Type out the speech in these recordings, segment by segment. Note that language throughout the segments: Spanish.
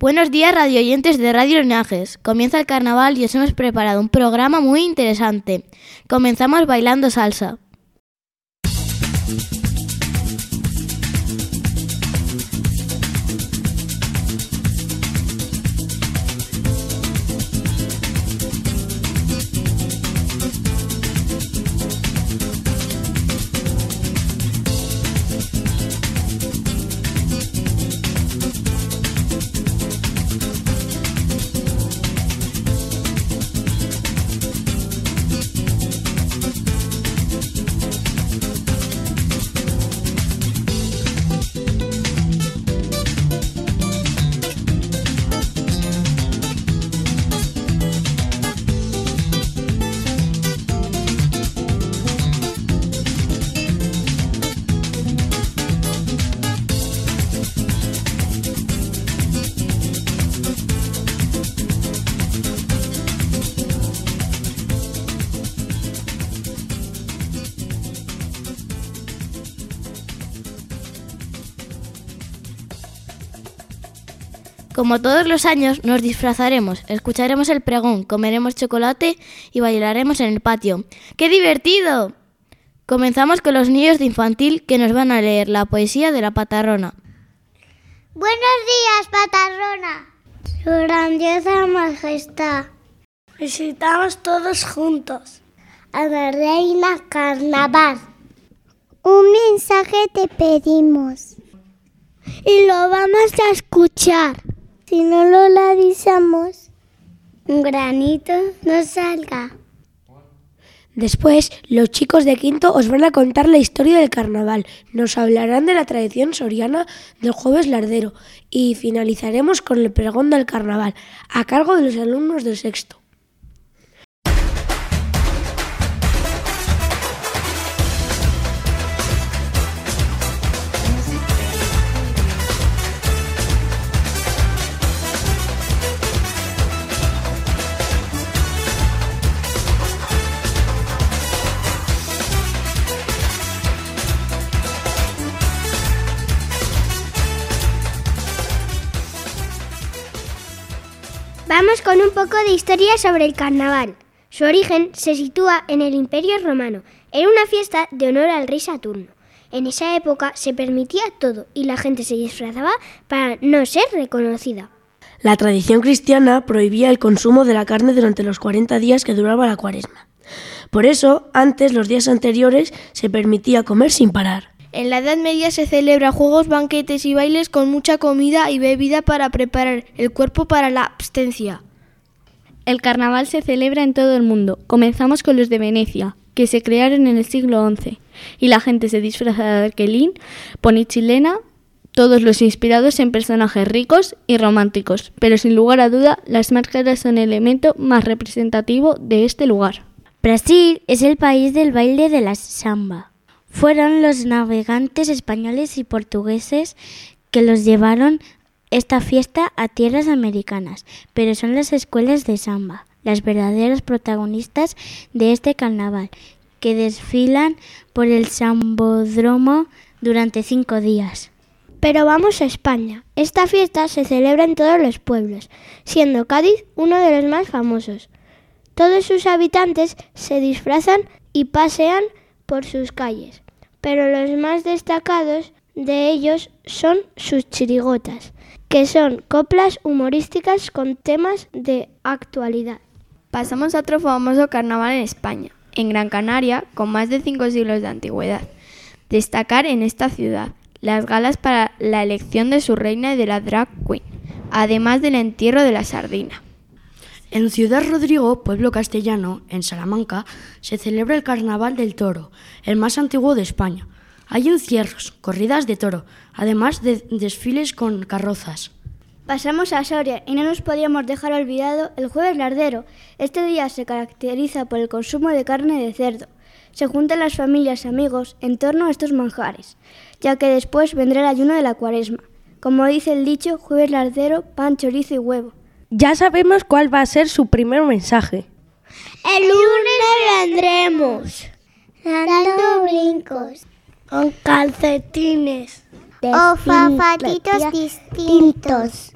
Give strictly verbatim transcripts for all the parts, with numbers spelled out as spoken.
Buenos días, radioyentes de Radio Linajes. Comienza el carnaval y os hemos preparado un programa muy interesante. Comenzamos bailando salsa. Como todos los años, nos disfrazaremos, escucharemos el pregón, comeremos chocolate y bailaremos en el patio. ¡Qué divertido! Comenzamos con los niños de infantil que nos van a leer la poesía de la Patarrona. Buenos días, Patarrona. Su grandiosa majestad. Visitamos todos juntos a la reina Carnaval. Un mensaje te pedimos y lo vamos a escuchar. Si no lo avisamos, un granito no salga. Después, los chicos de quinto os van a contar la historia del carnaval. Nos hablarán de la tradición soriana del jueves lardero y finalizaremos con el pregón del carnaval, a cargo de los alumnos del sexto. Vamos con un poco de historia sobre el carnaval. Su origen se sitúa en el Imperio Romano. Era una fiesta de honor al rey Saturno. En esa época se permitía todo y la gente se disfrazaba para no ser reconocida. La tradición cristiana prohibía el consumo de la carne durante los cuarenta días que duraba la cuaresma. Por eso, antes, los días anteriores, se permitía comer sin parar. En la Edad Media se celebran juegos, banquetes y bailes con mucha comida y bebida para preparar el cuerpo para la abstencia. El carnaval se celebra en todo el mundo. Comenzamos con los de Venecia, que se crearon en el siglo once, y la gente se disfraza de arquelín, ponichilena, todos los inspirados en personajes ricos y románticos, pero sin lugar a duda las máscaras son el elemento más representativo de este lugar. Brasil es el país del baile de la samba. Fueron los navegantes españoles y portugueses que los llevaron esta fiesta a tierras americanas, pero son las escuelas de samba las verdaderas protagonistas de este carnaval, que desfilan por el sambódromo durante cinco días. Pero vamos a España. Esta fiesta se celebra en todos los pueblos, siendo Cádiz uno de los más famosos. Todos sus habitantes se disfrazan y pasean por sus calles, pero los más destacados de ellos son sus chirigotas, que son coplas humorísticas con temas de actualidad. Pasamos a otro famoso carnaval en España, en Gran Canaria, con más de cinco siglos de antigüedad. Destacar en esta ciudad las galas para la elección de su reina y de la drag queen, además del entierro de la sardina. En Ciudad Rodrigo, pueblo castellano, en Salamanca, se celebra el Carnaval del Toro, el más antiguo de España. Hay encierros, corridas de toro, además de desfiles con carrozas. Pasamos a Soria y no nos podíamos dejar olvidado el Jueves Lardero. Este día se caracteriza por el consumo de carne de cerdo. Se juntan las familias y amigos en torno a estos manjares, ya que después vendrá el ayuno de la Cuaresma. Como dice el dicho, Jueves Lardero, pan, chorizo y huevo. Ya sabemos cuál va a ser su primer mensaje. El lunes vendremos dando brincos con calcetines o fafatitos distintos.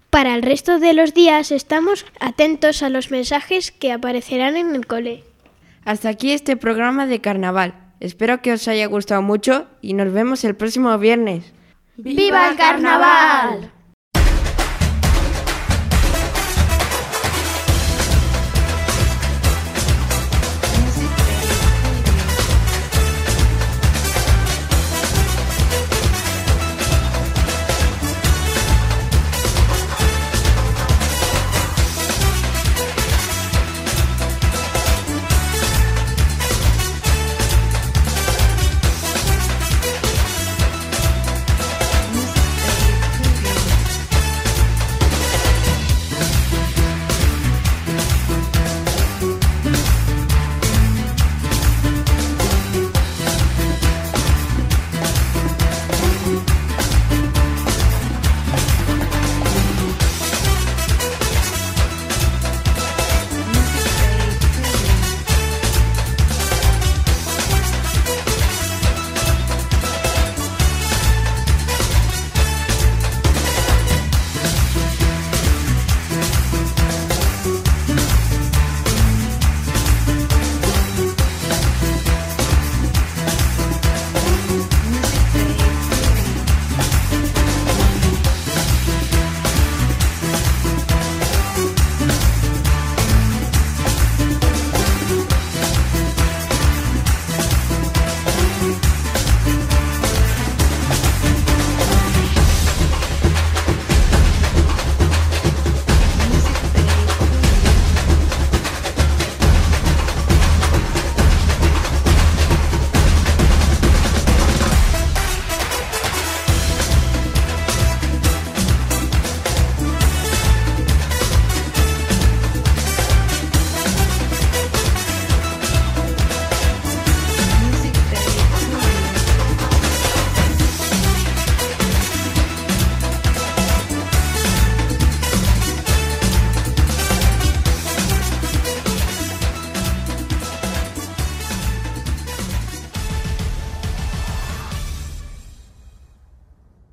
Para el resto de los días estamos atentos a los mensajes que aparecerán en el cole. Hasta aquí este programa de carnaval. Espero que os haya gustado mucho y nos vemos el próximo viernes. ¡Viva el carnaval!